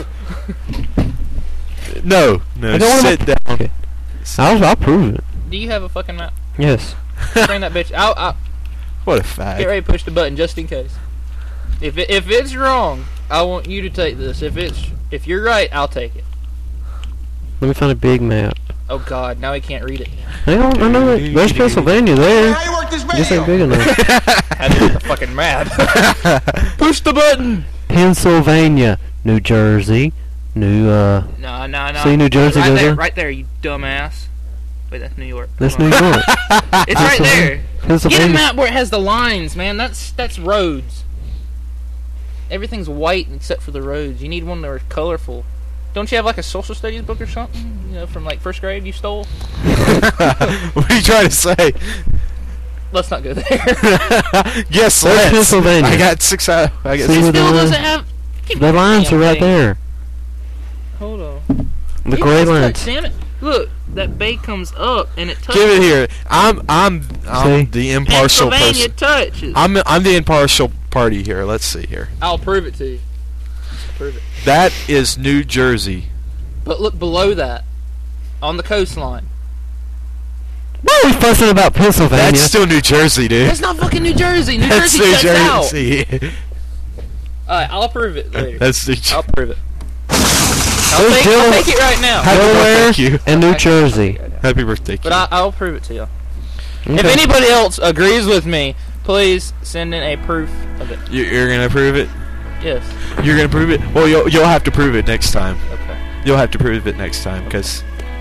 No. I don't wanna Sit down. Okay. I'll prove it. Do you have a fucking map? Yes. Bring that bitch. I'll What a fag. get ready to push the button just in case. If it's wrong, I want you to take this. If you're right, I'll take it. Let me find a big map. Oh God, now he can't read it. I know it. There's Pennsylvania there. Just ain't big enough. Had to get the fucking map. Push the button. Pennsylvania, New Jersey, No. See New Jersey right goes there, there? right there, you dumbass. Wait, that's New York. That's Come New on. York. It's right there. Get a Pennsylvania. map where it has the lines, man. That's roads. Everything's white except for the roads. You need one that are colorful. Don't you have like a social studies book or something? You know, from like first grade you stole? What are you trying to say? Let's not go there. Yes, There's let's. Pennsylvania. I got 6 out. I got See 6. where the Still line- doesn't have. The lines are right there. Hold on. The It gray does touch, lines. Damn it! Look, that bay comes up and it touches. Give it here. I'm See? the impartial Pennsylvania person. touches. I'm the impartial party here. Let's see here. I'll prove it to you. Prove it. That is New Jersey. But look below that, on the coastline. Why are we fussing about Pennsylvania? That's still New Jersey, dude. That's not fucking New Jersey. New That's Jersey New shuts out. Jersey. Alright, I'll prove it later. That's New Jersey. I'll prove it. There's I'll Del- take it right now. Delaware Thank you. and New Jersey. Happy birthday, But kid. I'll prove it to you. Okay. If anybody else agrees with me, please send in a proof of it. You're gonna prove it. Yes. You're gonna prove it. Well, you'll have to prove it next time. Okay. You'll have to prove it next time because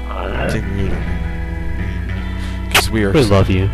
we are. We love you.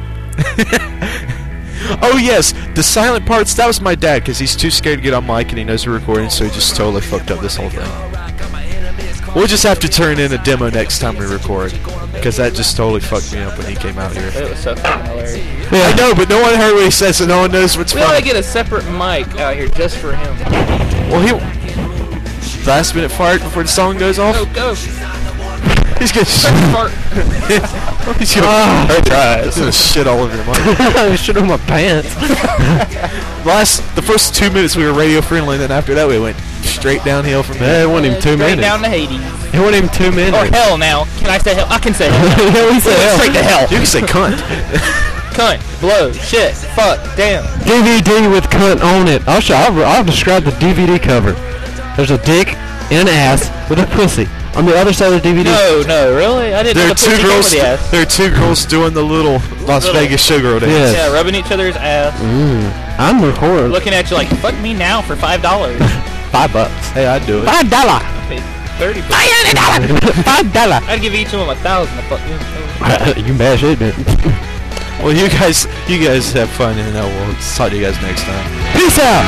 Oh yes, the silent parts. That was my dad because he's too scared to get on mic and he knows we're recording, so he just totally fucked up this whole thing. We'll just have to turn in a demo next time we record because that just totally fucked me up when he came out here. It was so fucking hilarious. I know, but no one heard what he said, so no one knows what's We ought to funny. get a separate mic out here just for him. Well, last minute fart before the song goes off. Go. He's gonna Fart. he's gonna shit all over your mic. I shit on my pants. The first 2 minutes we were radio friendly, then after that we went straight downhill from Yeah, there. it wasn't even 2 Straight minutes. down to Hades. It wasn't even 2 minutes. Or hell now. Can I say hell? I can say hell. Yeah, we said hell. Straight to hell. You can say cunt. Cunt. Blow. Shit. Fuck. Damn. DVD with cunt on it. I'll describe the DVD cover. There's a dick and an ass with a pussy on the other side of the DVD. No, really? I didn't There know are the pussy two came girls. with the ass. There are two girls doing the little Las Little- Vegas showgirl dance. Yes. Yeah, rubbing each other's ass. I'm recording. Looking at you like, fuck me now for $5. $5. Hey, I'd do it. $5. I paid 30 bucks. $5. I'd give each of them 1,000 to fuck you. You mash it, man. Well, you guys have fun, and we'll talk to you guys next time. Peace out.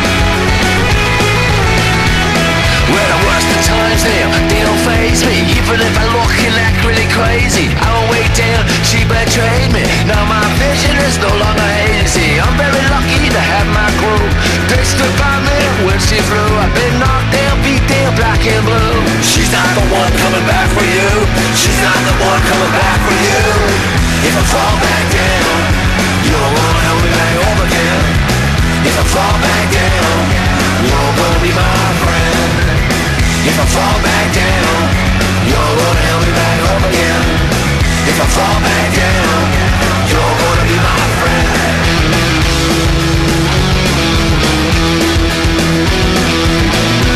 Well, the worst of times they don't faze me. Even if I look and act really crazy, I won't wait down, she betrayed me. Now my vision is no longer hazy. I'm very lucky to have my crew. They stood by me when she flew. I've been knocked down, beat down, black and blue. She's not the one coming back for you. She's not the one coming back for you. If I fall back down, you're gonna help me back up again. If I fall back down, you're gonna be my friend. If I fall back down, you're gonna help me back up again. If I fall back down, you're gonna be my friend.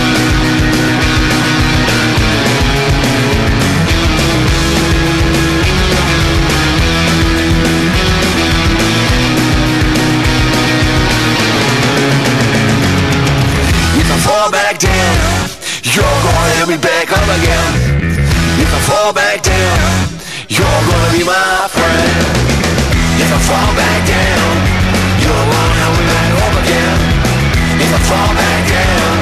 You're gonna help me back up again. If I fall back down, you're gonna be my friend. If I fall back down, you're gonna help me back up again. If I fall back down,